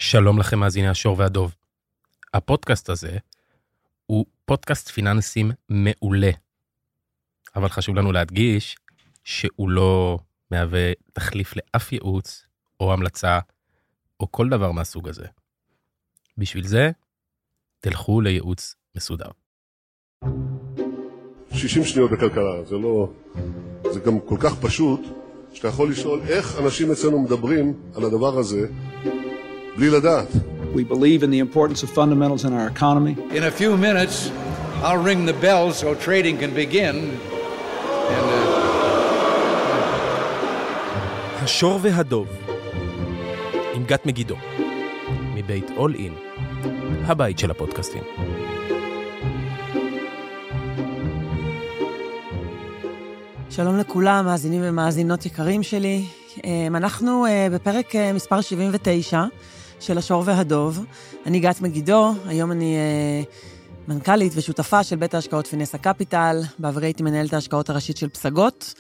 שלום לכם מאזיני השור והדוב. הפודקאסט הזה הוא פודקאסט פיננסים מעולה. אבל חשוב לנו להדגיש שהוא לא מהווה תחליף לאף ייעוץ או המלצה או כל דבר מהסוג הזה. בשביל זה, תלכו לייעוץ מסודר. 60 שניות בכלכלה, זה גם כל כך פשוט, שאתה יכול לשאול איך אנשים אצלנו מדברים על הדבר הזה, בלי לדעת. We believe in the importance of fundamentals in our economy. In a few minutes, I'll ring the bell so trading can begin. השור והדוב, עם גת מגידו, מבית All In, הבית של הפודקאסטים. שלום לכולם, מאזינים ומאזינות יקרים שלי. אנחנו בפרק מספר 79 של השור והדוב. אני גת מגידו, היום אני מנכ"לית ושותפה של בית ההשקעות פינסה קפיטל, בעברי הייתי מנהלת ההשקעות הראשית של פסגות,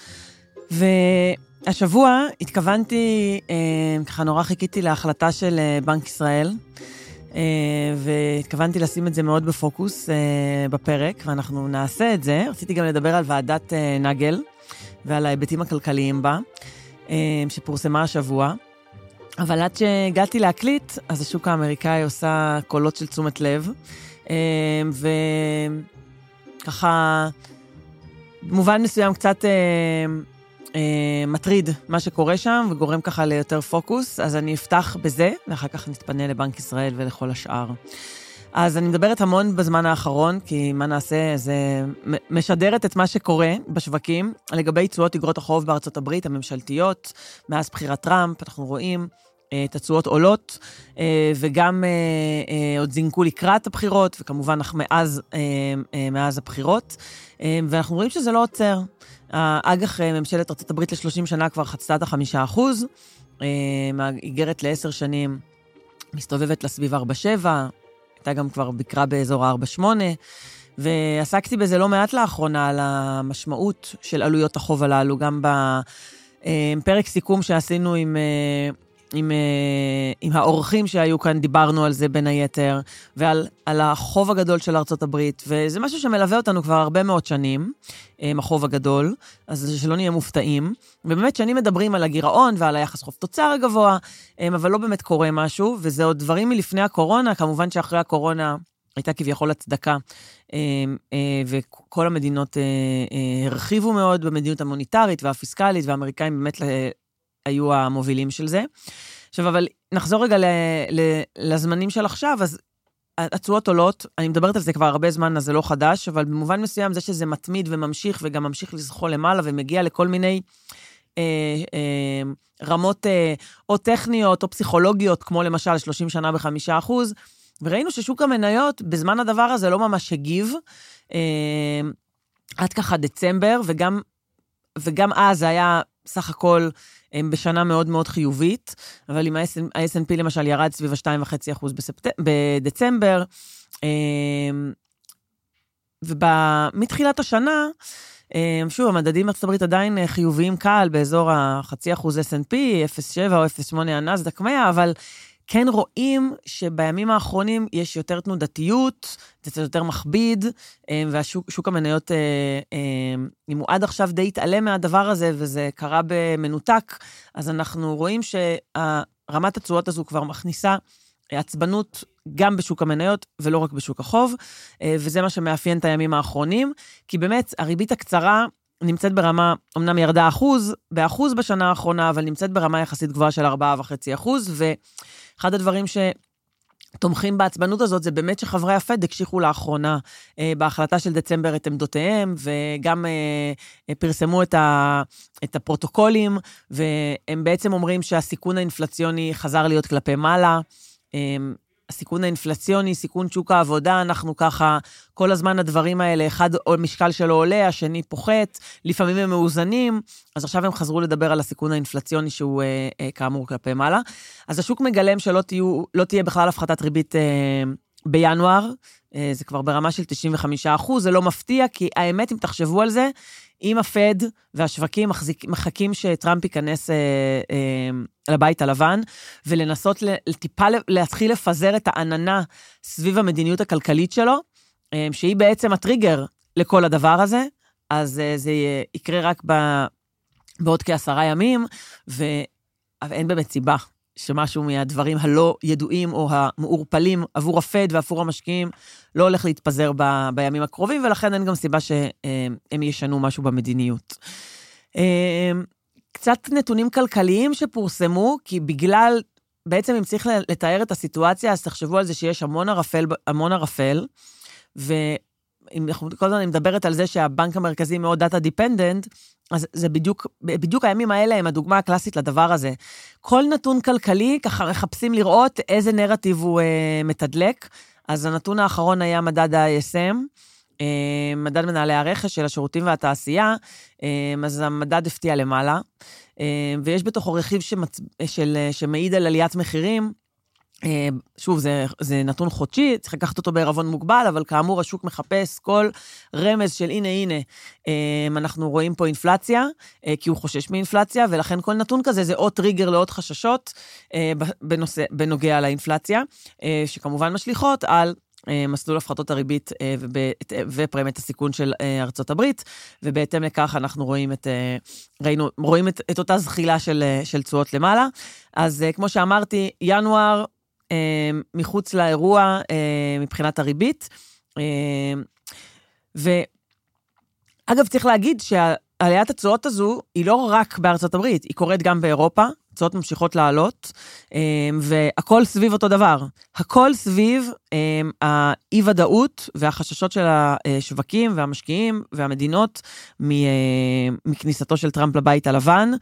והשבוע התכוונתי, ככה נורא חיכיתי להחלטה של בנק ישראל, והתכוונתי לשים את זה מאוד בפוקוס בפרק, ואנחנו נעשה את זה. רציתי גם לדבר על ועדת נגל, ועל ההיבטים הכלכליים בה, שפורסמה השבוע. אבל עד שהגעתי להקליט, אז השוק האמריקאי עושה קולות של תשומת לב, וככה, במובן מסוים קצת מטריד מה שקורה שם, וגורם ככה ליותר פוקוס, אז אני אפתח בזה, ואחר כך נתפנה לבנק ישראל ולכל השאר. אז אני מדברת המון בזמן האחרון, כי מה נעשה, זה משדרת את מה שקורה בשווקים, לגבי תשואות אגרות החוב בארצות הברית, הממשלתיות, מאז בחירת טראמפ, אנחנו רואים את התשואות עולות, וגם עוד זינקו לקראת הבחירות, וכמובן מאז הבחירות, ואנחנו רואים שזה לא עוצר. האג"ח ממשלת ארצות הברית ל-30 שנה כבר חצתה את 5%, האיגרת ל10 שנים מסתובבת לסביב 4.7%, הייתה גם כבר בקרה באזור 4.8, ועסקתי בזה לא מעט לאחרונה על המשמעות של עלויות החוב הללו, גם בפרק סיכום שעשינו עם האורחים שהיו כאן, דיברנו על זה בין היתר, ועל החוב הגדול של ארצות הברית, וזה משהו שמלווה אותנו כבר הרבה מאוד שנים, החוב הגדול, אז שלא נהיה מופתעים, ובאמת שנים מדברים על הגירעון ועל היחס חוב תוצר הגבוה, אבל לא באמת קורה משהו, וזה עוד דברים מלפני הקורונה, כמובן שאחרי הקורונה הייתה כביכול הצדקה, וכל המדינות הרחיבו מאוד במדיניות המוניטרית והפיסקלית, והאמריקאים באמת היו המובילים של זה. עכשיו, אבל נחזור רגע לזמנים של עכשיו, אז התשואות עולות, אני מדברת על זה כבר הרבה זמן, אז זה לא חדש, אבל במובן מסוים זה שזה מתמיד וממשיך, וגם ממשיך לזחול למעלה, ומגיע לכל מיני רמות או טכניות או פסיכולוגיות, כמו למשל 30 שנה ב5%, וראינו ששוק המניות, בזמן הדבר הזה לא ממש הגיב, עד ככה דצמבר, וגם אז זה היה סך הכל בשנה מאוד מאוד חיובית, אבל אם ה-S&P למשל ירד סביב ה-2.5% בדצמבר, ומתחילת השנה, שוב, המדדים בארצות הברית עדיין חיוביים קל, באזור ה0.5% S&P, 0.7 או 0.8 הנאסד"ק 100, אבל כן רואים שבימים האחרונים יש יותר תנודתיות, זה יותר מכביד, והשוק המניות, אם הוא עד עכשיו די התעלם מהדבר הזה, וזה קרה במנותק, אז אנחנו רואים שרמת התשואות הזו כבר מכניסה עצבנות גם בשוק המניות, ולא רק בשוק החוב, וזה מה שמאפיין את הימים האחרונים, כי באמת הריבית הקצרה נמצאת ברמה, אמנם ירדה באחוז בשנה האחרונה, אבל נמצאת ברמה יחסית גבוהה של 4.5%, ואחד הדברים שתומכים בעצבנות הזאת, זה באמת שחברי הפד הקשיחו לאחרונה בהחלטה של דצמבר את עמדותיהם, וגם פרסמו את הפרוטוקולים, והם בעצם אומרים שהסיכון האינפלציוני חזר להיות כלפי מעלה, הסיכון האינפלציוני, סיכון שוק העבודה, אנחנו ככה, כל הזמן הדברים האלה, אחד משקל שלו עולה, השני פוחת, לפעמים הם מאוזנים, אז עכשיו הם חזרו לדבר על הסיכון האינפלציוני שהוא כאמור כלפי מעלה. אז השוק מגלם שלא תהיה בכלל הפחתת ריבית בינואר, זה כבר ברמה של 95%, זה לא מפתיע, כי האמת, אם תחשבו על זה, אם הפד והשווקים מחכים שטראמפ ייכנס לבית הלבן, ולנסות טיפה להתחיל לפזר את העננה סביב המדיניות הכלכלית שלו, שהיא בעצם הטריגר לכל הדבר הזה, אז זה יקרה רק בעוד כ10 ימים, ואין באמת סיבה שמשהו מהדברים הלא ידועים או המעורפלים עבור הפד ועבור המשקיעים לא הולך להתפזר בימים הקרובים, ולכן אין גם סיבה שהם ישנו משהו במדיניות. קצת נתונים כלכליים שפורסמו, כי בגלל, בעצם אם צריך לתאר את הסיטואציה, אז תחשבו על זה שיש המון ערפל, ואם כל הזמן אני מדברת על זה שהבנק המרכזי מאוד דאטה דיפנדנט, אז זה בדיוק הימים האלה הם הדוגמה הקלאסית לדבר הזה. כל נתון כלכלי, ככה מחפשים לראות איזה נרטיב הוא מתדלק, אז הנתון האחרון היה מדד ה-ISM, מדד מנהלי הרכש של השירותים והתעשייה, אז המדד הפתיע למעלה, ויש בתוכו רכיב שמעיד על עליית מחירים, שוב, זה נתון חודשי, צריך לקחת אותו בערבון מוגבל, אבל כאמור, השוק מחפש כל רמז של הנה, אנחנו רואים פה אינפלציה, כי הוא חושש מאינפלציה, ולכן כל נתון כזה זה עוד טריגר לעוד חששות בנוגע לאינפלציה, שכמובן משליכות על מסלול הפחתות הריבית ופרמיית הסיכון של ארצות הברית, ובהתאם לכך אנחנו רואים את אותה זחילה של תשואות למעלה. אז כמו שאמרתי, ינואר מחוץ לאירוע מבחינת הריבית, ואגב צריך להגיד שעליית התשואות הזו היא לא רק בארצות הברית, היא קורית גם באירופה, תשואות ממשיכות לעלות, והכל סביב אותו דבר. הכל סביב האי-ודאות והחששות של השווקים והמשקיעים והמדינות מכניסתו של טראמפ לבית הלבן,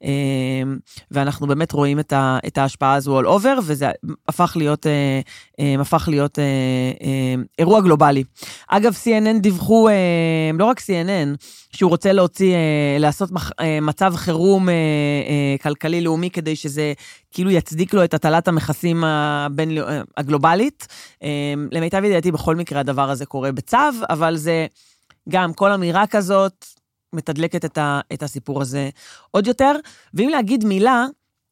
ואנחנו באמת רואים את ההשפעה הזו all over, וזה הפך להיות אירוע גלובלי. אגב, CNN דיווחו, לא רק CNN, שהוא רוצה לעשות מצב חירום כלכלי לאומי, כדי שזה כאילו יצדיק לו את הטלת המכסים הגלובלית. למיטב ידיעתי, בכל מקרה הדבר הזה קורה בצו, אבל זה גם כל אמירה כזאת מתדלקת את הסיפור הזה עוד יותר. ואם להגיד מילה,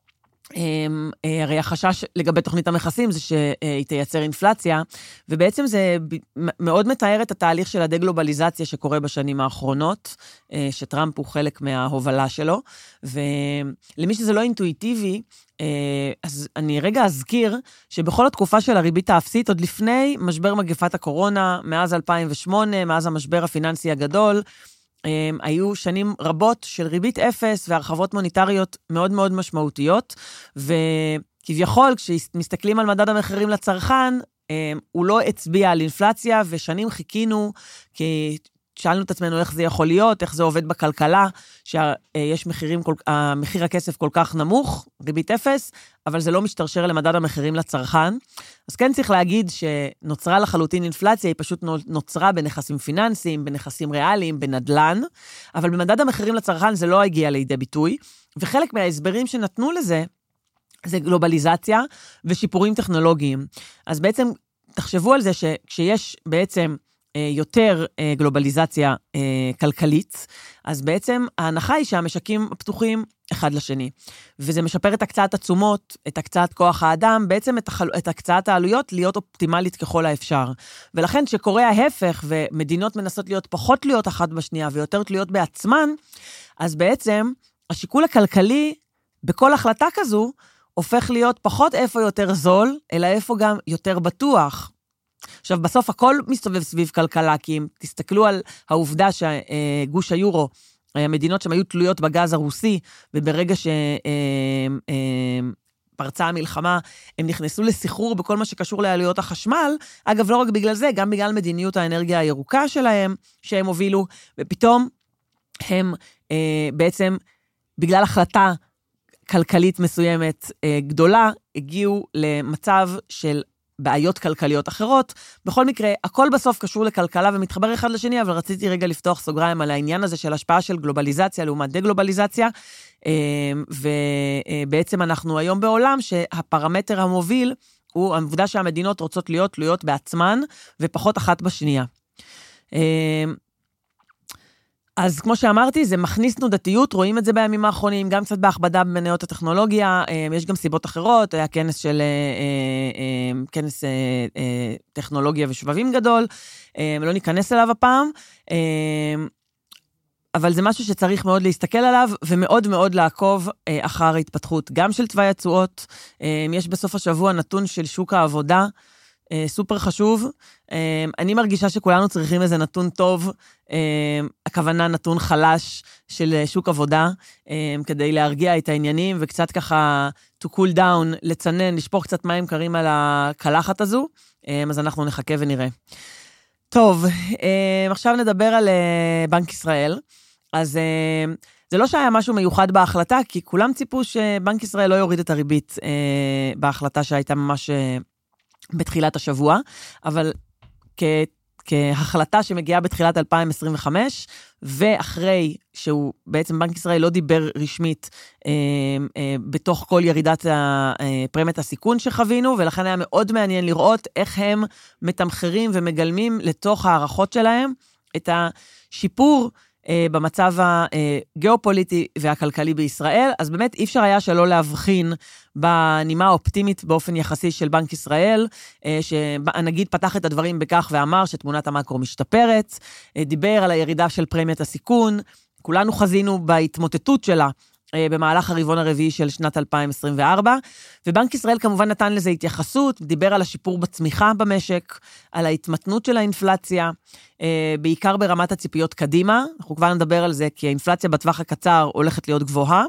הרי החשש לגבי תוכנית המכסים זה שהיא תייצר אינפלציה, ובעצם זה מאוד מתאר את התהליך של הדגלובליזציה שקורה בשנים האחרונות, שטראמפ הוא חלק מההובלה שלו, ולמי שזה לא אינטואיטיבי, אז אני רגע אזכיר שבכל התקופה של הריבית האפסית, עוד לפני משבר מגפת הקורונה, מאז 2008, מאז המשבר הפיננסי הגדול, היו שנים רבות של ריבית אפס והרחבות מוניטריות מאוד מאוד משמעותיות, וכביכול כשמסתכלים על מדד המחירים לצרכן, הוא לא הצביע על אינפלציה, ושנים חיכינו, כי שאלנו את עצמנו איך זה יכול להיות, איך זה עובד בכלכלה, שיש מחיר הכסף כל כך נמוך, ריבית אפס, אבל זה לא משתרשר למדד המחירים לצרכן. אז כן צריך להגיד שנוצרה לחלוטין אינפלציה, היא פשוט נוצרה בנכסים פיננסיים, בנכסים ריאליים, בנדלן, אבל במדד המחירים לצרכן זה לא הגיע לידי ביטוי, וחלק מההסברים שנתנו לזה, זה גלובליזציה ושיפורים טכנולוגיים. אז בעצם תחשבו על זה שכשיש בעצם יותר גלובליזציה כלכלית, אז בעצם ההנחה היא שהמשקים פתוחים אחד לשני, וזה משפר את הקצאת התשומות, את הקצאת כוח האדם, בעצם את הקצאת העלויות להיות אופטימלית ככל האפשר. ולכן שקורה ההפך, ומדינות מנסות להיות פחות תלויות אחת בשנייה, ויותר תלויות בעצמן, אז בעצם השיקול הכלכלי בכל החלטה כזו, הופך להיות פחות איפה יותר זול, אלא איפה גם יותר בטוח. עכשיו, בסוף הכל מסתובב סביב כלכלה, כי אם תסתכלו על העובדה שגוש היורו, המדינות שהן היו תלויות בגז הרוסי, וברגע שפרצה המלחמה, הם נכנסו לסחרור בכל מה שקשור לעלויות החשמל, אגב, לא רק בגלל זה, גם בגלל מדיניות האנרגיה הירוקה שלהם, שהם הובילו, ופתאום הם בעצם, בגלל החלטה כלכלית מסוימת גדולה, הגיעו למצב של בעיות כלכליות אחרות. בכל מקרה, הכל בסוף קשור לכלכלה ומתחבר אחד לשני, אבל רציתי רגע לפתוח סוגריים על העניין הזה של השפעה של גלובליזציה לעומת דגלובליזציה, ובעצם אנחנו היום בעולם שהפרמטר המוביל הוא העובדה שהמדינות רוצות להיות תלויות בעצמן ופחות אחת בשנייה. אז כמו שאמרתי, זה מכניס תנודתיות, רואים את זה בימים האחרונים, גם קצת בהכבדה במניות הטכנולוגיה, יש גם סיבות אחרות, היה כנס טכנולוגיה ושבבים גדול, לא ניכנס אליו הפעם, אבל זה משהו שצריך מאוד להסתכל עליו, ומאוד מאוד לעקוב אחר ההתפתחות, גם של תוואי התשואות, יש בסוף השבוע נתון של שוק העבודה, סופר חשוב, אני מרגישה שכולנו צריכים איזה נתון טוב, הכוונה נתון חלש של שוק עבודה, כדי להרגיע את העניינים, וקצת ככה to cool down, לצנן, לשפוך קצת מים קרים על הקלחת הזו, אז אנחנו נחכה ונראה. טוב, עכשיו נדבר על בנק ישראל, אז זה לא שהיה משהו מיוחד בהחלטה, כי כולם ציפו שבנק ישראל לא יוריד את הריבית בהחלטה שהייתה ממש בתחילת השבוע, אבל כהחלטה שמגיעה בתחילת 2025, ואחרי שהוא בעצם בנק ישראל לא דיבר רשמית בתוך כל ירידת פרמיית הסיכון שחווינו, ולכן היה מאוד מעניין לראות איך הם מתמחרים ומגלמים לתוך הערכות שלהם את השיפור במצב הגיאופוליטי והכלכלי בישראל, אז באמת אי אפשר היה שלא להבחין בנימה האופטימית באופן יחסי של בנק ישראל, שנגיד פתח את הדברים בכך ואמר שתמונת המקרו משתפרת, דיבר על הירידה של פרמיית הסיכון, כולנו חזינו בהתמוטטות שלה, במהלך הרבעון הרביעי של שנת 2024, ובנק ישראל כמובן נתן לזה התייחסות, דיבר על השיפור בצמיחה במשק, על ההתמתנות של האינפלציה, בעיקר ברמת הציפיות קדימה, אנחנו כבר נדבר על זה, כי האינפלציה בטווח הקצר הולכת להיות גבוהה,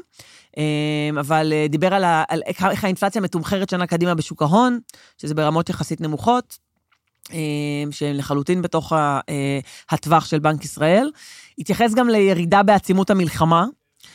אבל דיבר על איך האינפלציה מתומחרת שנה קדימה בשוק ההון, שזה ברמות יחסית נמוכות, שהן לחלוטין בתוך הטווח של בנק ישראל, התייחס גם לירידה בעצימות המלחמה,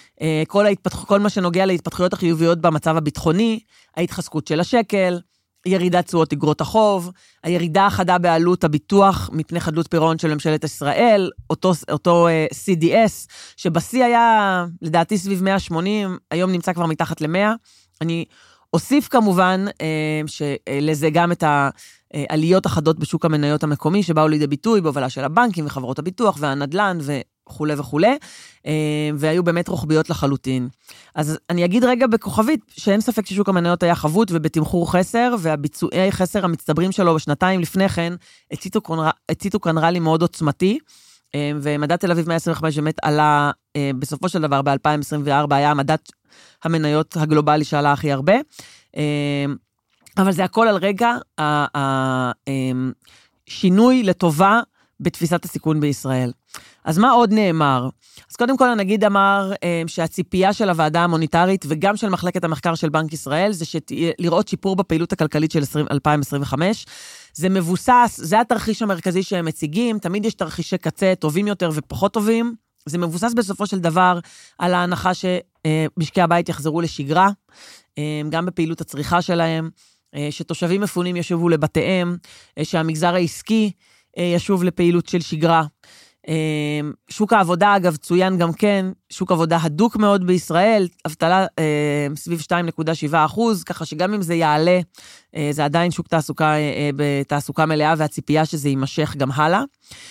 כל מה שנוגע להתפתחויות החיוביות במצב הביטחוני, ההתחזקות של השקל, ירידת תשואות אגרות החוב, הירידה החדה בעלות הביטוח מפני חדלות פירעון של ממשלת ישראל, אותו CDS, שבשיא היה לדעתי סביב 180, היום נמצא כבר מתחת ל-100. אני אוסיף כמובן שלזה גם את העליות החדות בשוק המניות המקומי, שבאו לידי ביטוי בהובלה של הבנקים וחברות הביטוח והנדל"ן וכו' וכו', והיו באמת רוחביות לחלוטין. אז אני אגיד רגע בכוכבית, שאין ספק ששוק המניות היה חבוט ובתמחור חסר, והביצועי חסר המצטברים שלו בשנתיים לפני כן, הציתו כאן רלי מאוד עוצמתי, ומדד תל אביב 125 באמת עלה, בסופו של דבר ב-2024 היה מדד המניות הגלובלי שעלה הכי הרבה, אבל זה הכל על רגע שינוי לטובה בתפיסת הסיכון בישראל. אז מה עוד נאמר? אז קודם כל הנגיד אמר שהציפייה של הוועדה המוניטרית וגם של מחלקת המחקר של בנק ישראל, זה לראות שיפור בפעילות הכלכלית של 2025. זה מבוסס, זה התרחיש המרכזי שהם מציגים, תמיד יש תרחישי קצה טובים יותר ופחות טובים, זה מבוסס בסופו של דבר על ההנחה שמשקי הבית יחזרו לשגרה, גם בפעילות הצריכה שלהם, שתושבים מפונים ישובו לבתיהם, שהמגזר העסקי ישוב לפעילות של שגרה. שוק העבודה, אגב, צוין גם כן, שוק עבודה הדוק מאוד בישראל, אבטלה סביב 2.7%, ככה שגם אם זה יעלה, זה עדיין שוק תעסוקה בתעסוקה מלאה, והציפייה שזה יימשך גם הלאה.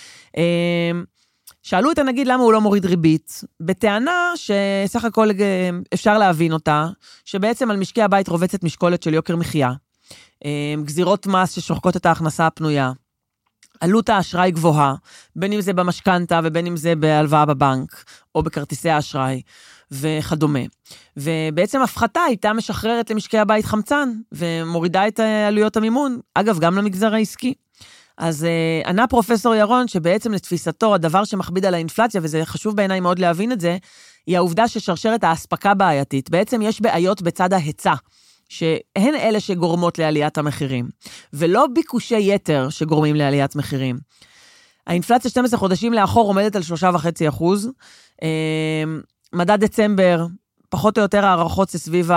שאלו את הנגיד למה הוא לא מוריד ריבית, בטענה שסך הכל אפשר להבין אותה, שבעצם על משקי הבית רובצת משקולת של יוקר מחיה, גזירות מס ששוחקות את ההכנסה הפנויה, עלות האשראי גבוהה, בין אם זה במשכנתה ובין אם זה בהלוואה בבנק, או בכרטיסי האשראי וכדומה. ובעצם הפחתה הייתה משחררת למשקי הבית חמצן, ומורידה את עלויות המימון, אגב גם למגזר העסקי. אז ענה פרופסור ירון שבעצם לתפיסתו הדבר שמכביד על האינפלציה, וזה חשוב בעיניי מאוד להבין את זה, היא העובדה ששרשרת ההספקה בעייתית. בעצם יש בעיות בצד ההיצע, שהן אלה שגורמות לעליית המחירים, ולא ביקושי יתר שגורמים לעליית מחירים. האינפלציה 12 חודשים לאחור עומדת על 3.5%, מדד דצמבר, פחות או יותר הערכות זה סביב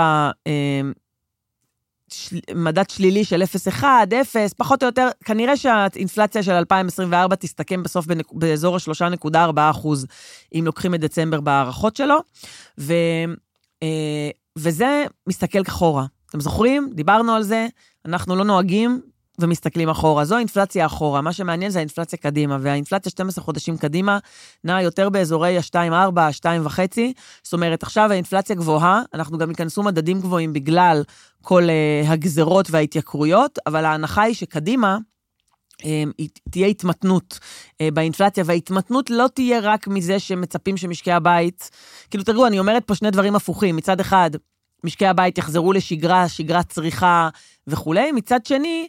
מדד שלילי של 0.1, 0, פחות או יותר, כנראה שהאינפלציה של 2024 תסתכם בסוף באזור ה-3.4%, אם לוקחים את דצמבר בהערכות שלו, וזה מסתכל כחורה. אתם זוכרים? דיברנו על זה, אנחנו לא נוהגים ומסתכלים אחורה. זו האינפלציה אחורה. מה שמעניין זה האינפלציה קדימה, והאינפלציה 12 חודשים קדימה נעה יותר באזורי ה-2.4, ה-2.5. זאת אומרת, עכשיו האינפלציה גבוהה, אנחנו גם ייכנסו מדדים גבוהים בגלל כל הגזרות וההתייקרויות, אבל ההנחה היא שקדימה, תהיה התמתנות באינפלציה, וההתמתנות לא תהיה רק מזה שמצפים שמשקי הבית, כאילו תראו, אני אומרת פה שני דברים הפוכים, מצד אחד, משקי הבית יחזרו לשגרה, שגרת צריכה וכו', מצד שני,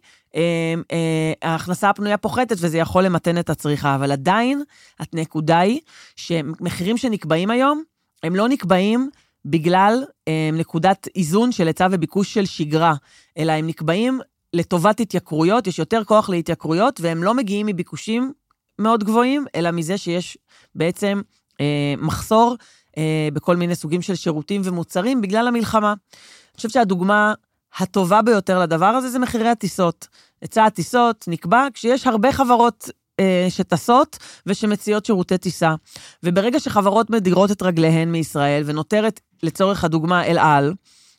ההכנסה הפנויה פוחתת, וזה יכול למתן את הצריכה, אבל עדיין, הנקודה היא, שמחירים שנקבעים היום, הם לא נקבעים בגלל נקודת איזון של היצע וביקוש של שגרה, אלא הם נקבעים לטובת התייקרויות, יש יותר כוח להתייקרויות, והם לא מגיעים מביקושים מאוד גבוהים, אלא מזה שיש בעצם מחסור בכל מיני סוגים של שירותים ומוצרים, בגלל המלחמה. אני חושבת שהדוגמה הטובה ביותר לדבר הזה, זה מחירי הטיסות. היצע הטיסות נקבע כשיש הרבה חברות שטסות, ושמציעות שירותי טיסה. וברגע שחברות מדירות את רגליהן מישראל, ונותרת לצורך הדוגמה אל על,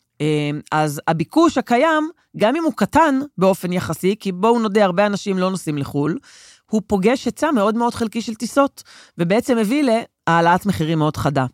אז הביקוש הקיים, גם אם הוא קטן באופן יחסי, כי בואו נודה, הרבה אנשים לא נוסעים לחול, הוא פוגש היצע מאוד מאוד חלקי של טיסות, ובעצם הביא להעלאת מחירים מאוד חדה.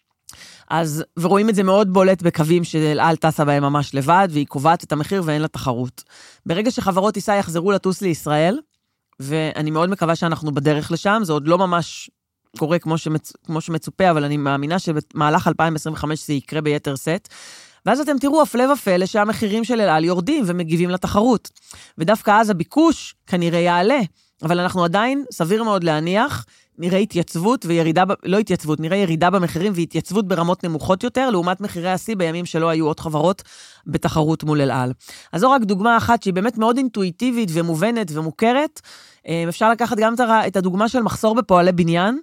אז, ורואים את זה מאוד בולט בקווים שאל על טסה בהם ממש לבד, והיא קובעת את המחיר ואין לה תחרות. ברגע שחברות טיסה יחזרו לטוס לישראל, ואני מאוד מקווה שאנחנו בדרך לשם, זה עוד לא ממש קורה כמו שמצופה, אבל אני מאמינה שבמהלך 2025 זה יקרה ביתר סט, ואז אתם תראו הפלא ופלא שהמחירים של אל על יורדים ומגיבים לתחרות. ודווקא אז הביקוש כנראה יעלה, אבל אנחנו עדיין, סביר מאוד להניח, נראה התייצבות וירידה, לא התייצבות, נראה ירידה במחירים והתייצבות ברמות נמוכות יותר, לעומת מחירי השיא בימים שלא היו עוד חברות בתחרות מול אל על. אז זו רק דוגמה אחת שהיא באמת מאוד אינטואיטיבית ומובנת ומוכרת. אפשר לקחת גם את הדוגמה של מחסור בפועלי בניין,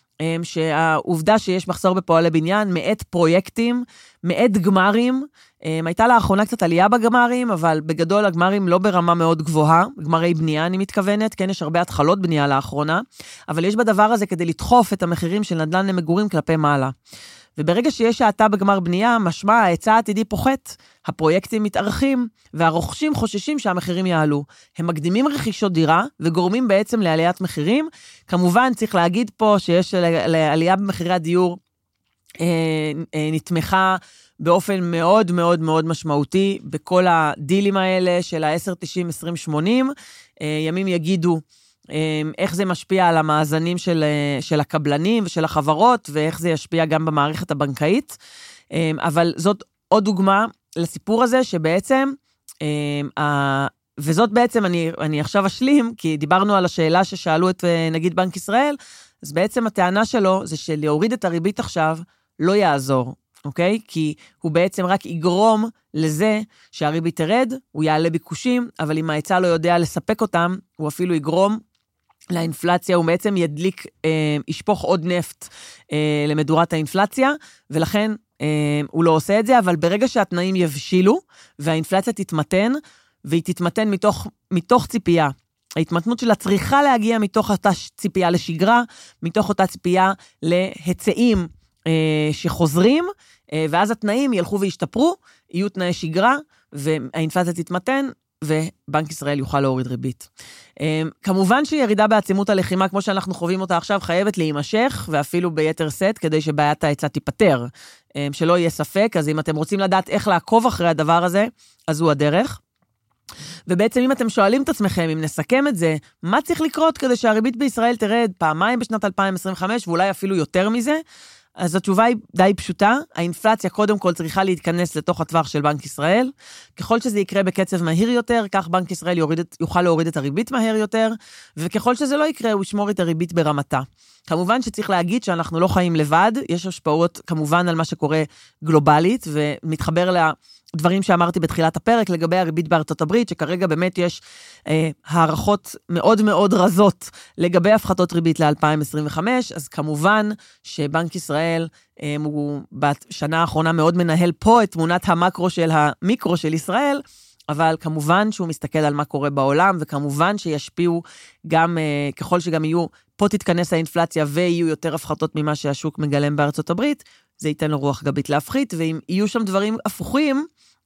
שהעובדה שיש מחסור בפועלי בניין, מעט פרויקטים, מעט גמרים, הייתה לאחרונה קצת עלייה בגמרים, אבל בגדול הגמרים לא ברמה מאוד גבוהה, גמרי בנייה אני מתכוונת, כן יש הרבה התחלות בנייה לאחרונה, אבל יש בדבר הזה כדי לדחוף את המחירים של נדל"ן למגורים כלפי מעלה. וברגע שיש האטה בגמר בנייה, משמע ההיצע העתידי פוחת, הפרויקטים מתארכים, והרוכשים חוששים שהמחירים יעלו. הם מקדימים רכישות דירה, וגורמים בעצם לעליית מחירים. כמובן, צריך להגיד פה שיש לעלייה במחירי הדיור, נתמכה באופן מאוד מאוד מאוד משמעותי, בכל הדילים האלה של ה-10-90-20-80, ימים יגידו, איך זה משפיע על המאזנים של הקבלנים ושל החברות, ואיך זה ישפיע גם במערכת הבנקאית. אבל זאת עוד דוגמה לסיפור הזה, שבעצם, וזאת בעצם, אני עכשיו אשלים, כי דיברנו על השאלה ששאלו את נגיד בנק ישראל, אז בעצם הטענה שלו זה שלהוריד את הריבית עכשיו לא יעזור, אוקיי? כי הוא בעצם רק יגרום לזה שהריבית תרד, הוא יעלה ביקושים, אבל אם ההיצע לא יודע לספק אותם, הוא אפילו יגרום לאינפלציה, הוא בעצם ידליק, ישפוך עוד נפט למדורת האינפלציה, ולכן הוא לא עושה את זה, אבל ברגע שהתנאים יבשילו, והאינפלציה תתמתן, והיא תתמתן מתוך ציפייה, ההתמתנות שלה צריכה להגיע מתוך אותה ציפייה לשגרה, מתוך אותה ציפייה להיצעים שחוזרים, ואז התנאים ילכו וישתפרו, יהיו תנאי שגרה, והאינפלציה תתמתן, ובנק ישראל יוכל להוריד ריבית. כמובן שירידה בעצימות הלחימה, כמו שאנחנו חווים אותה עכשיו, חייבת להימשך, ואפילו ביתר סט, כדי שבעיית ההיצע תיפטר. שלא יהיה ספק, אז אם אתם רוצים לדעת איך לעקוב אחרי הדבר הזה, אז זו הדרך. ובעצם אם אתם שואלים את עצמכם, אם נסכם את זה, מה צריך לקרות כדי שהריבית בישראל תרד פעמיים בשנת 2025, ואולי אפילו יותר מזה? אז התשובה היא די פשוטה, האינפלציה קודם כל צריכה להתכנס לתוך הטווח של בנק ישראל, ככל שזה יקרה בקצב מהיר יותר, כך בנק ישראל יוכל להוריד את הריבית מהר יותר, וככל שזה לא יקרה, הוא ישמור את הריבית ברמתה. כמובן שצריך להגיד שאנחנו לא חיים לבד, יש השפעות כמובן על מה שקורה גלובלית, ומתחבר לדברים שאמרתי בתחילת הפרק, לגבי הריבית בארצות הברית, שכרגע באמת יש הערכות מאוד מאוד רזות, לגבי הפחתות ריבית ל-2025, אז כמובן שבנק ישראל, הוא בשנה האחרונה מאוד מנהל פה את תמונת המקרו של המיקרו של ישראל, אבל כמובן שהוא מסתכל על מה קורה בעולם, וכמובן שישפיעו גם, ככל שגם יהיו, פה תתכנס האינפלציה, ויהיו יותר הפחתות ממה שהשוק מגלם בארצות הברית, זה ייתן לו רוח גבית להפחית, ואם יהיו שם דברים הפוכים,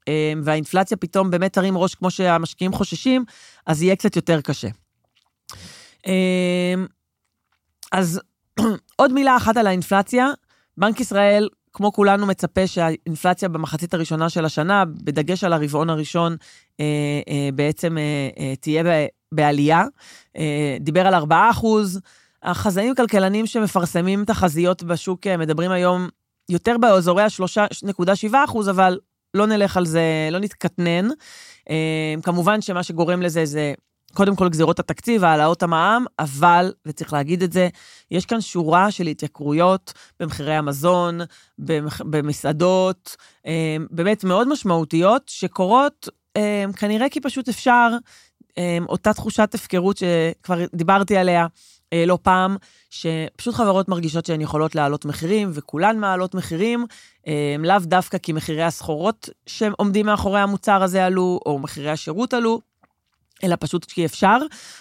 והאינפלציה פתאום באמת תרים ראש כמו שהמשקיעים חוששים, אז יהיה קצת יותר קשה. אז עוד מילה אחת על האינפלציה, בנק ישראל, כמו כולנו מצפה שהאינפלציה במחצית הראשונה של השנה, בדגש על הרבעון הראשון, בעצם תהיה בעלייה, דיבר על 4%, החזאים הכלכלנים שמפרסמים תחזיות בשוק, מדברים היום יותר באזורי ה3.7%, אבל לא נלך על זה, לא נתקטנן, כמובן שמה שגורם לזה זה, קודם כל גזירות התקציב, העלאות המע"מ, אבל, וצריך להגיד את זה, יש כאן שורה של התייקרויות במחירי המזון, במסעדות, באמת מאוד משמעותיות, שקורות כנראה כי פשוט אפשר, אותה תחושת הפקרות שכבר דיברתי עליה לא פעם, שפשוט חברות מרגישות שהן יכולות להעלות מחירים, וכולן מעלות מחירים, לאו דווקא כי מחירי הסחורות שעומדים מאחורי המוצר הזה עלו, או מחירי השירות עלו, אלא פשוט כי אפשר,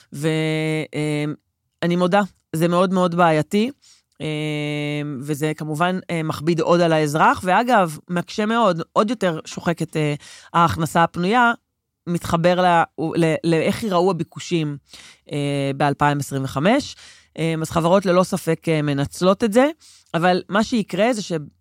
ואני מודה, זה מאוד מאוד בעייתי, וזה כמובן מכביד עוד על האזרח, ואגב, מקשה מאוד, עוד יותר שוחק את ההכנסה הפנויה, מתחבר לאיך יראו הביקושים ב-2025, אז חברות ללא ספק מנצלות את זה, אבל מה שיקרה זה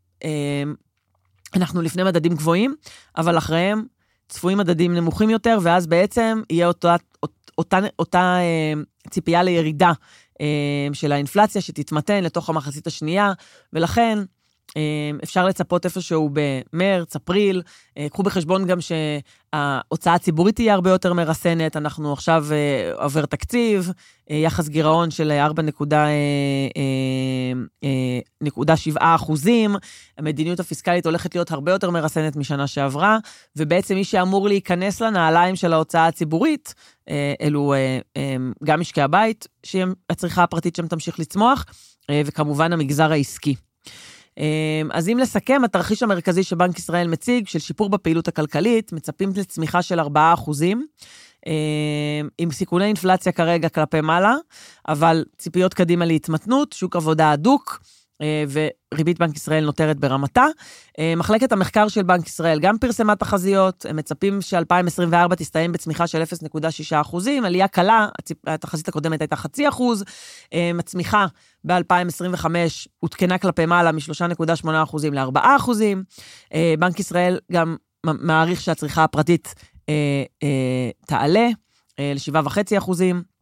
שאנחנו לפני מדדים גבוהים, אבל אחריהם צפויים מדדים נמוכים יותר, ואז בעצם יהיה אותה ציפייה לירידה של האינפלציה שתתמתן לתוך המחצית השנייה, ולכן אפשר לצפות איפשהו במרץ, אפריל, קחו בחשבון גם שההוצאה הציבורית תהיה הרבה יותר מרסנת, אנחנו עכשיו עובר תקציב, יחס גירעון של 4.7%, המדיניות הפיסקלית הולכת להיות הרבה יותר מרסנת משנה שעברה, ובעצם מי שאמור להיכנס לנעליים של ההוצאה הציבורית, אלו גם משקי הבית, שהצריכה הפרטית שם תמשיך לצמוח, וכמובן המגזר העסקי. אז אם לסכם, התרחיש המרכזי שבנק ישראל מציג, של שיפור בפעילות הכלכלית, מצפים לצמיחה של 4%, עם סיכוני אינפלציה כרגע כלפי מעלה, אבל ציפיות קדימה להתמתנות, שוק עבודה הדוק, וריבית בנק ישראל נותרת ברמתה. מחלקת המחקר של בנק ישראל גם פרסמה תחזיות, הם מצפים ש-2024 תסתיים בצמיחה של 0.6%, עלייה קלה, התחזית הקודמת הייתה 0.5%, הצמיחה ב-2025 הותקנה כלפי מעלה מ-3.8% ל-4%, בנק ישראל גם מעריך שהצריכה הפרטית תעלה ל-7.5%,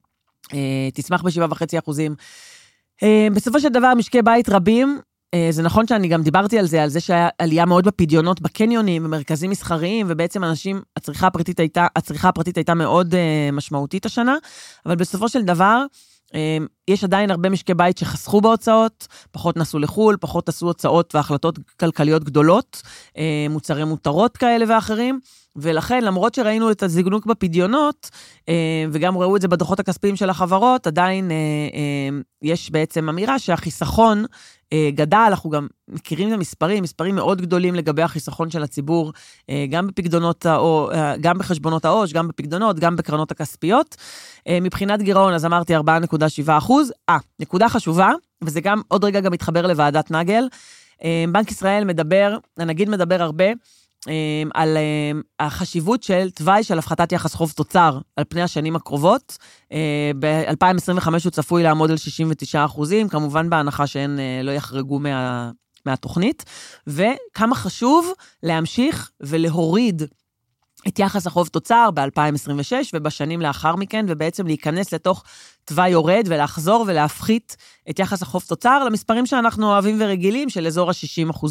תצמח ב-7.5%, בסופו של דבר, משקי בית רבים, זה נכון שאני גם דיברתי על זה שהיה עלייה מאוד בפדיונות בקניונים, במרכזים מסחריים, ובעצם אנשים, הצריכה הפרטית הייתה מאוד משמעותית השנה, אבל בסופו של דבר, יש עדיין הרבה משקי בית שחסכו בהוצאות, פחות נסעו לחול, פחות עשו הוצאות והחלטות כלכליות גדולות, מוצרי מותרות כאלה ואחרים, ולכן למרות שראינו את הזגנוק בפדיונות, וגם ראו את זה בדוחות הכספיים של החברות, עדיין יש בעצם אמירה שהחיסכון גדל, אנחנו גם מכירים את המספרים, מספרים מאוד גדולים לגבי החיסכון של הציבור, גם בפקדונות, גם בחשבונות העו"ש, גם בפקדונות, גם בקרנות הכספיות. מבחינת גירעון, אז אמרתי 4.7%. נקודה חשובה, וזה גם עוד רגע גם מתחבר לוועדת נגל. בנק ישראל מדבר, הנגיד מדבר הרבה, על החשיבות של תוואי של הפחתת יחס חוב תוצר על פני השנים הקרובות. ב-2025 הוא צפוי לעמוד על 69%, כמובן בהנחה שהן לא יחרגו מהתוכנית, וכמה חשוב להמשיך ולהוריד את יחס החוב תוצר ב-2026 ובשנים לאחר מכן, ובעצם להיכנס לתוך תוואי יורד ולחזור ולהפחית את יחס החוב תוצר למספרים שאנחנו אוהבים ורגילים של אזור ה-60%.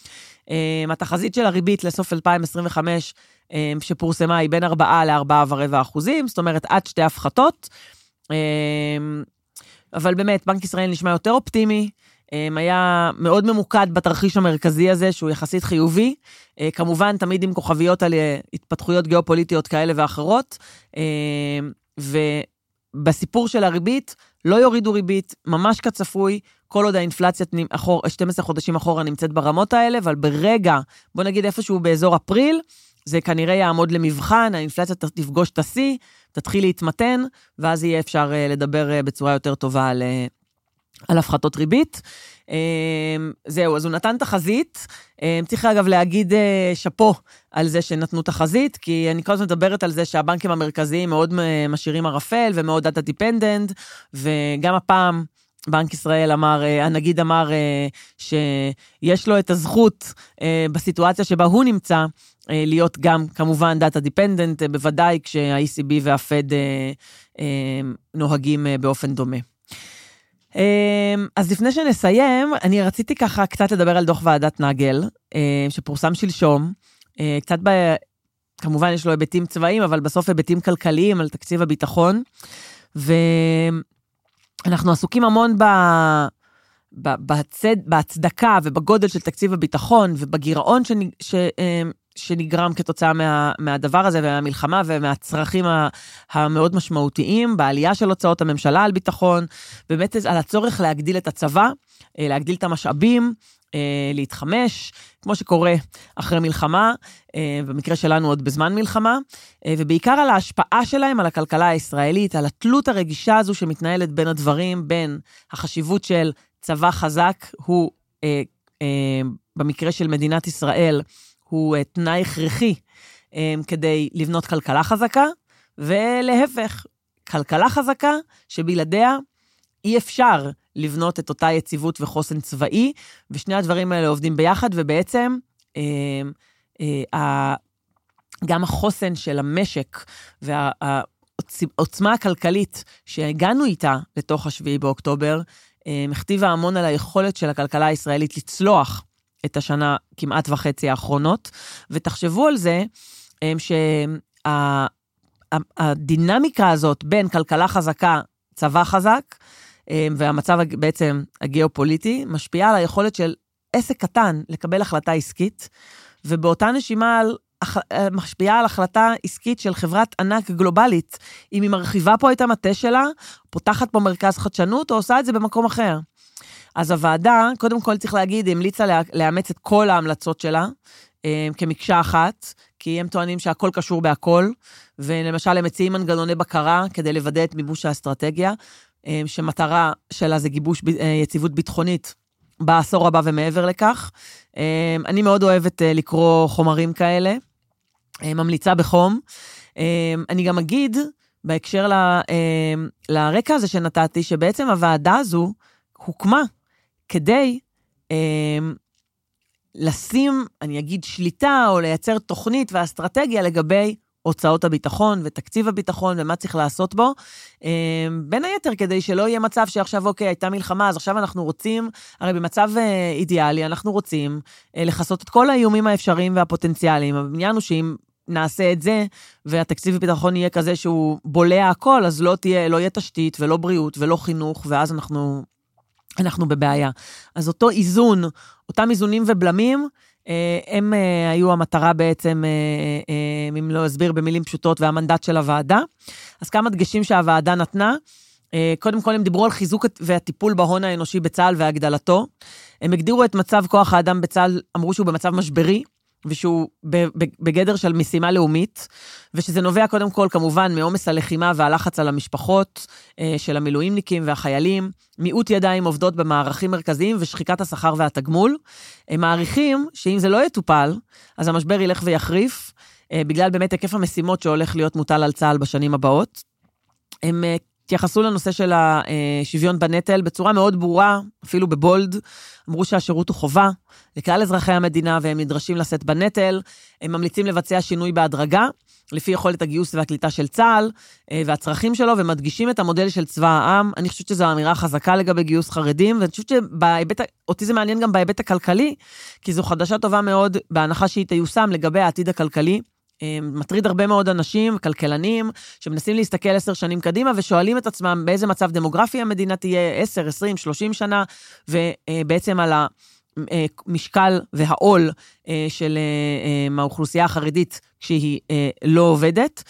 התחזית של הריבית לסוף 2025 שפורסמה היא בין 4 ל-4.25%, זאת אומרת עד 2 הפחתות, אבל באמת בנק ישראל נשמע יותר אופטימי, היה מאוד ממוקד בתרחיש המרכזי הזה, שהוא יחסית חיובי, כמובן תמיד עם כוכביות על התפתחויות גיאופוליטיות כאלה ואחרות, ובסיפור של הריבית, לא יורידו ריבית, ממש כצפוי, כל עוד האינפלציה 12 חודשים אחורה נמצאת ברמות האלה, אבל ברגע, בוא נגיד איפשהו באזור אפריל, זה כנראה יעמוד למבחן, האינפלציה תפגוש את השיא, תתחיל להתמתן, ואז יהיה אפשר לדבר בצורה יותר טובה על הפחתות ריבית. זהו, אז הוא נתן תחזית, צריך אגב להגיד שפו על זה שנתנו תחזית, כי אני כל הזמן מדברת על זה שהבנקים המרכזיים מאוד משאירים ערפל, ומאוד דאטה דיפנדנט, וגם הפעם בנק ישראל אמר, הנגיד אמר שיש לו את הזכות בסיטואציה שבה הוא נמצא, להיות גם כמובן דאטה דיפנדנט, בוודאי כשה-ECB והפד נוהגים באופן דומה. אז לפני שנסיים, אני רציתי ככה קצת לדבר על דוח ועדת נגל, שפורסם שלשום, קצת כמובן יש לו היבטים צבאיים, אבל בסוף היבטים כלכליים על תקציב הביטחון, ואנחנו עסוקים המון בהצדקה ובגודל של תקציב הביטחון, ובגירעון שנגרם כתוצאה מהדבר הזה, והמלחמה ומהצרכים המאוד משמעותיים, בעלייה של הוצאות הממשלה על ביטחון, באמת על הצורך להגדיל את הצבא, להגדיל את המשאבים, להתחמש, כמו שקורה אחרי מלחמה, במקרה שלנו עוד בזמן מלחמה, ובעיקר על ההשפעה שלהם על הכלכלה הישראלית, על התלות הרגישה הזו שמתנהלת בין הדברים, בין החשיבות של צבא חזק, הוא במקרה של מדינת ישראל, הוא תנאי הכרחי כדי לבנות כלכלה חזקה, ולהפך, כלכלה חזקה שבלעדיה אי אפשר לבנות את אותה יציבות וחוסן צבאי, ושני הדברים האלה עובדים ביחד, ובעצם גם החוסן של המשק, והעוצמה הכלכלית שהגענו איתה לתוך השביעי באוקטובר, מכתיבה המון על היכולת של הכלכלה הישראלית לצלוח את השנה כמעט וחצי האחרונות, ותחשבו על זה שהדינמיקה הזאת בין כלכלה חזקה, צבא חזק, והמצב בעצם הגיאופוליטי, משפיעה על היכולת של עסק קטן לקבל החלטה עסקית, ובאותה נשימה משפיעה על החלטה עסקית של חברת ענק גלובלית, אם היא מרחיבה פה את המטה שלה, פותחת פה מרכז חדשנות, או עושה את זה במקום אחר. אז הוועדה, קודם כל צריך להגיד, המליצה לאמץ את כל ההמלצות שלה, כמקשה אחת, כי הם טוענים שהכל קשור בהכל, ולמשל הם מציעים מנגנוני בקרה, כדי לוודא את מימוש האסטרטגיה, שמטרה שלה זה גיבוש יציבות ביטחונית, בעשור הבא ומעבר לכך. אני מאוד אוהבת לקרוא חומרים כאלה, ממליצה בחום. אני גם אגיד, בהקשר לרקע הזה שנתתי, שבעצם הוועדה הזו הוקמה כדי לשים, אני אגיד, שליטה או לייצר תוכנית ואסטרטגיה לגבי הוצאות הביטחון ותקציב הביטחון ומה צריך לעשות בו, בין היתר כדי שלא יהיה מצב שעכשיו אוקיי, הייתה מלחמה, אז עכשיו אנחנו רוצים, הרי במצב אידיאלי אנחנו רוצים לחסות את כל האיומים האפשריים והפוטנציאליים, העניין הוא שאם נעשה את זה, והתקציב הביטחון יהיה כזה שהוא בולע הכל, אז לא יהיה תשתית ולא בריאות ולא חינוך, ואז אנחנו בבעיה. אז אותו איזון, אותם איזונים ובלמים, הם היו המטרה בעצם, אם לא אסביר במילים פשוטות, והמנדט של הוועדה. אז כמה דגשים שהוועדה נתנה, קודם כל הם דיברו על חיזוק והטיפול בהון האנושי בצה"ל והגדלתו. הם הגדירו את מצב כוח האדם בצה"ל, אמרו שהוא במצב משברי, ושהוא בגדר של משימה לאומית, ושזה נובע קודם כל כמובן מעומס הלחימה והלחץ על המשפחות של המילואימניקים והחיילים, מיעוט ידיים עובדות במערכים מרכזיים ושחיקת השכר והתגמול. הם מעריכים שאם זה לא יטופל, אז המשבר ילך ויחריף, בגלל באמת היקף המשימות שהולך להיות מוטל על צה"ל בשנים הבאות. הם התייחסו לנושא של השוויון בנטל בצורה מאוד ברורה, אפילו בבולד, אמרו שהשירות הוא חובה לכלל אזרחי המדינה, והם נדרשים לשאת בנטל, הם ממליצים לבצע שינוי בהדרגה, לפי יכולת הגיוס והקליטה של צה"ל, והצרכים שלו, ומדגישים את המודל של צבא העם. אני חושבת שזו אמירה חזקה לגבי גיוס חרדים, ואני חושבת שאותי זה מעניין גם בהיבט הכלכלי, כי זו חדשה טובה מאוד, בהנחה שהיא תיושם לגבי העתיד הכלכלי, מטריד הרבה מאוד אנשים, כלכלנים, שמנסים להסתכל 10 שנים קדימה, ושואלים את עצמם באיזה מצב דמוגרפי המדינה תהיה 10, 20, 30 שנה, ובעצם על המשקל והעול של האוכלוסייה החרדית, כשהיא לא עובדת,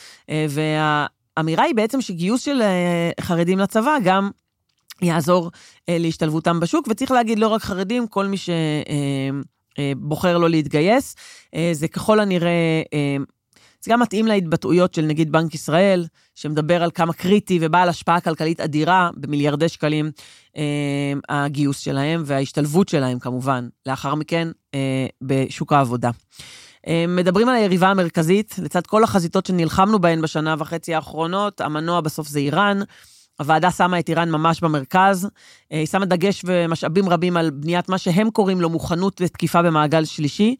והאמירה היא בעצם שגיוס של חרדים לצבא, גם יעזור להשתלבותם בשוק, וצריך להגיד לא רק חרדים, כל מי שבוחר לא להתגייס, זה ככל הנראה זה גם מתאים להתבטאויות של נגיד בנק ישראל, שמדבר על כמה קריטי ובעל השפעה כלכלית אדירה, במיליארדי שקלים, הגיוס שלהם וההשתלבות שלהם כמובן, לאחר מכן בשוק העבודה. מדברים על היריבה המרכזית, לצד כל החזיתות שנלחמנו בהן בשנה וחצי האחרונות, המנוע בסוף זה איראן, הוועדה שמה את איראן ממש במרכז, היא שמה דגש ומשאבים רבים על בניית מה שהם קוראים לו מוכנות ותקיפה במעגל שלישי,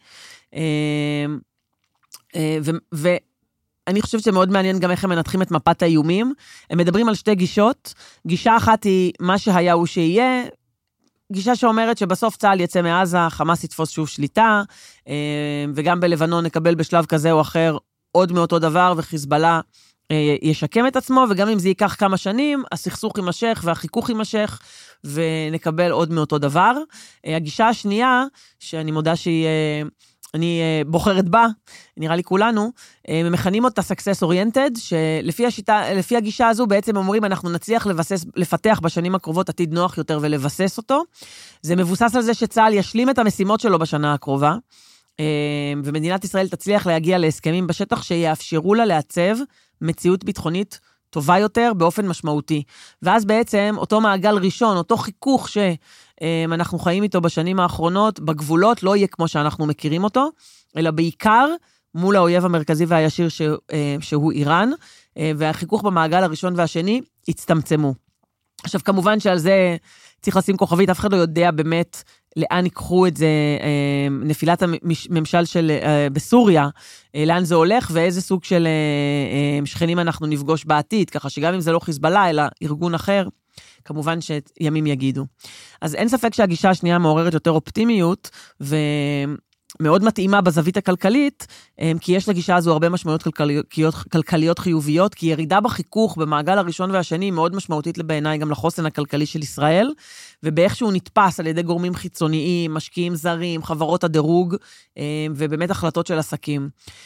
ואני חושבת שמאוד מעניין גם איך הם מנתחים את מפת האיומים, הם מדברים על שתי גישות, גישה אחת היא מה שהיה הוא שיהיה, גישה שאומרת שבסוף צה"ל יצא מעזה, חמאס יתפוס שוב שליטה, וגם בלבנון נקבל בשלב כזה או אחר עוד מאותו דבר, וחיזבאללה ישקם את עצמו, וגם אם זה ייקח כמה שנים, הסכסוך יימשך והחיכוך יימשך, ונקבל עוד מאותו דבר. הגישה השנייה, שאני מודה אני בוחרת בה, נראה לי כולנו, מכנים אותה success oriented, שלפי הגישה הזו בעצם אומרים, אנחנו נצליח לפתח בשנים הקרובות עתיד נוח יותר ולבסס אותו. זה מבוסס על זה שצה"ל ישלים את המשימות שלו בשנה הקרובה, ומדינת ישראל תצליח להגיע להסכמים בשטח שיאפשרו לה לעצב מציאות ביטחונית טובה יותר באופן משמעותי. ואז בעצם אותו מעגל ראשון, אותו חיכוך שאנחנו חיים איתו בשנים האחרונות, בגבולות לא יהיה כמו שאנחנו מכירים אותו, אלא בעיקר מול האויב המרכזי והישיר שהוא איראן, והחיכוך במעגל הראשון והשני יצטמצמו. עכשיו כמובן שעל זה צריך לשים כוכבית, אף אחד לא יודע באמת לאן ייקחו את זה, נפילת הממשל בסוריה, לאן זה הולך, ואיזה סוג של שכנים אנחנו נפגוש בעתיד, ככה שגם אם זה לא חיזבאללה, אלא ארגון אחר, כמובן שימים יגידו. אז אין ספק שהגישה השנייה מעוררת יותר אופטימיות, ומאוד מתאימה בזווית הכלכלית, כי יש לגישה הזו הרבה משמעויות כלכליות חיוביות, כי ירידה בחיכוך במעגל הראשון והשני מאוד משמעותית בעיניי גם לחוסן הכלכלי של ישראל, ובאיך שהוא נתפס על ידי גורמים חיצוניים, משקיעים זרים, חברות הדירוג, ובאמת החלטות של עסקים.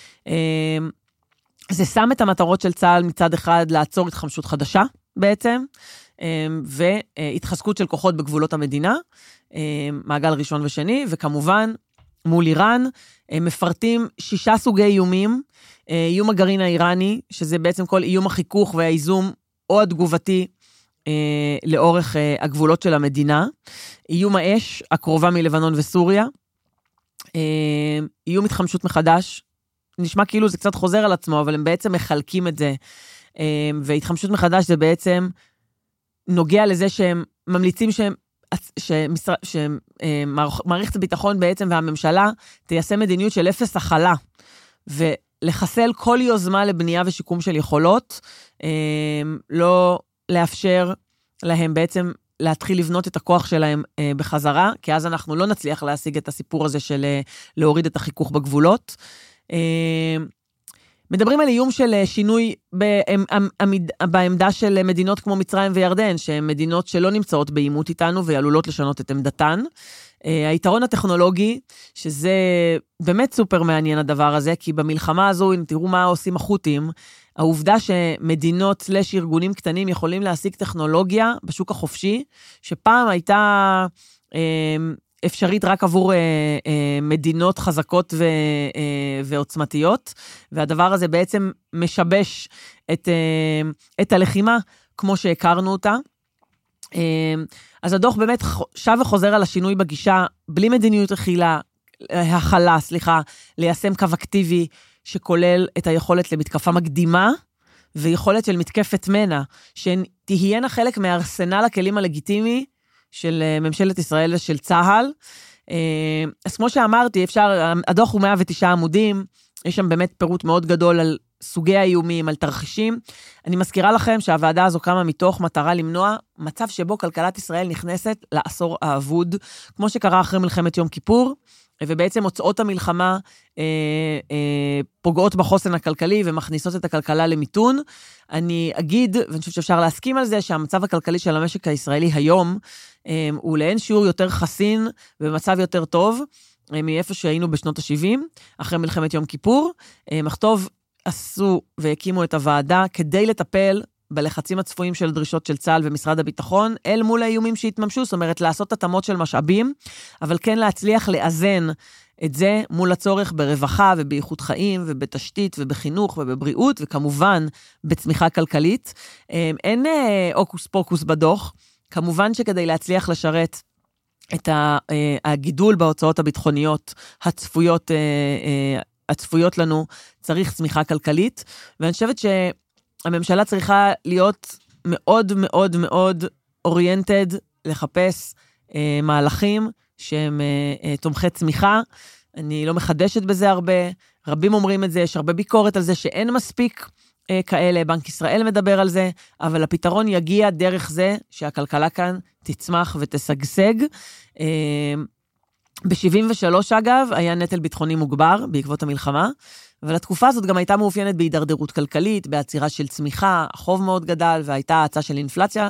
זה שם את המטרות של צה"ל מצד אחד לעצור התחמשות חדשה בעצם, והתחזקות של כוחות בגבולות המדינה, מעגל ראשון ושני, וכמובן מול איראן, מפרטים 6 סוגי איומים, איום הגרעין האיראני, שזה בעצם כל איום החיכוך והאיזום או התגובתי לאורך הגבולות של המדינה, איום האש, הקרובה מלבנון וסוריה, איום התחמשות מחדש, נשמע כאילו זה קצת חוזר על עצמו, אבל הם בעצם מחלקים את זה, והתחמשות מחדש זה בעצם נוגע לזה שהם ממליצים שמערכת הביטחון בעצם והממשלה תיישם מדיניות של אפס הכלה, ולחסל כל יוזמה לבנייה ושיקום של יכולות, לא לאפשר להם בעצם להתחיל לבנות את הכוח שלהם בחזרה, כי אז אנחנו לא נצליח להשיג את הסיפור הזה של להוריד את החיכוך בגבולות. מדברים על איום של שינוי בעמדה של מדינות כמו מצרים וירדן, שהן מדינות שלא נמצאות בעימות איתנו ועלולות לשנות את עמדתן. היתרון הטכנולוגי, שזה באמת סופר מעניין הדבר הזה, כי במלחמה הזו, אם תראו מה עושים החות'ים, העובדה שמדינות ארגונים קטנים יכולים להשיג טכנולוגיה בשוק החופשי, שפעם הייתה אפשרית רק עבור מדינות חזקות ועוצמתיות, והדבר הזה בעצם משבש את הלחימה כמו שהכרנו אותה. אז הדוח באמת שב וחוזר על השינוי בגישה, בלי מדיניות הכלה, ליישם קו אקטיבי שכולל את היכולת למתקפה מקדימה, ויכולת של מתקפת מנע, שתהיינה חלק מארסנל הכלים הלגיטימי של ממשלת ישראל ושל צה"ל. אז כמו שאמרתי, הדוח הוא 109 עמודים, יש שם באמת פירוט מאוד גדול על סוגי האיומים, על תרחישים. אני מזכירה לכם שהוועדה הזו קמה מתוך מטרה למנוע מצב שבו כלכלת ישראל נכנסת לעשור האבוד, כמו שקרה אחרי מלחמת יום כיפור, ובעצם הוצאות המלחמה פוגעות בחוסן הכלכלי ומכניסות את הכלכלה למיתון. אני אגיד, ואני חושבת שאפשר להסכים על זה, שהמצב הכלכלי של המשק הישראלי היום, הוא לאין שיעור יותר חסין ובמצב יותר טוב, מאיפה שהיינו בשנות ה-70, אחרי מלחמת יום כיפור. מחטוב עשו והקימו את הוועדה כדי לטפל בלחצים הצפויים של דרישות של צה"ל ומשרד הביטחון, אל מול האיומים שהתממשו, זאת אומרת, לעשות התאמות של משאבים, אבל כן להצליח לאזן את זה מול הצורך ברווחה ובאיכות חיים ובתשתית ובחינוך ובבריאות, וכמובן בצמיחה כלכלית. אין אוקוס פוקוס בדוח. כמובן שכדי להצליח לשרת את הגידול בהוצאות הביטחוניות הצפויות לנו, צריך צמיחה כלכלית, ואני חושבת שהממשלה צריכה להיות מאוד מאוד מאוד אוריינטד, לחפש מהלכים שהם תומכי צמיחה. אני לא מחדשת בזה הרבה, רבים אומרים את זה, יש הרבה ביקורת על זה שאין מספיק כאלה, בנק ישראל מדבר על זה, אבל הפתרון יגיע דרך זה שהכלכלה כאן תצמח ותשגשג. ב-73 אגב, היה נטל ביטחוני מוגבר בעקבות המלחמה, אבל התקופה הזאת גם הייתה מאופיינת בהידרדרות כלכלית, בעצירה של צמיחה, החוב מאוד גדל, והייתה האצה של אינפלציה,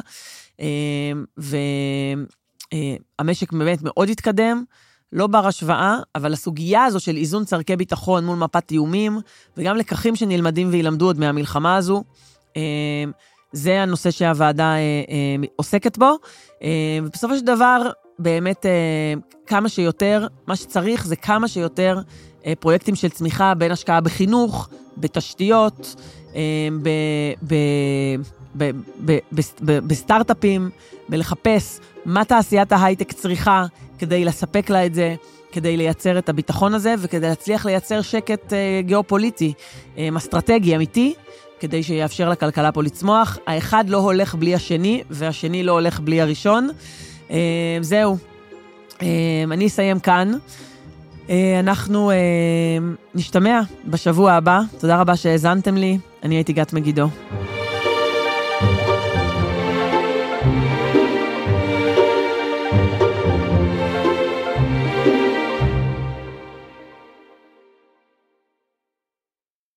והמשק באמת מאוד התקדם, לא בר השוואה, אבל הסוגיה הזו של איזון צרכי ביטחון מול מפת איומים, וגם לקחים שנלמדים וילמדו עוד מהמלחמה הזו, זה הנושא שהוועדה עוסקת בו, ובסופו של דבר, באמת כמה שיותר, מה שצריך זה כמה שיותר פרויקטים של צמיחה בין השקעה בחינוך, בתשתיות, בסטארט-אפים, בלחפש מה תעשיית ההייטק צריכה כדי לספק לה את זה, כדי לייצר את הביטחון הזה, וכדי להצליח לייצר שקט גיאופוליטי, אסטרטגי אמיתי, כדי שיאפשר לכלכלה פה לצמוח. האחד לא הולך בלי השני, והשני לא הולך בלי הראשון. זהו. אני אסיים כאן. אנחנו נשתמע בשבוע הבא. תודה רבה שהאזנתם לי. אני הייתי גת מגידו.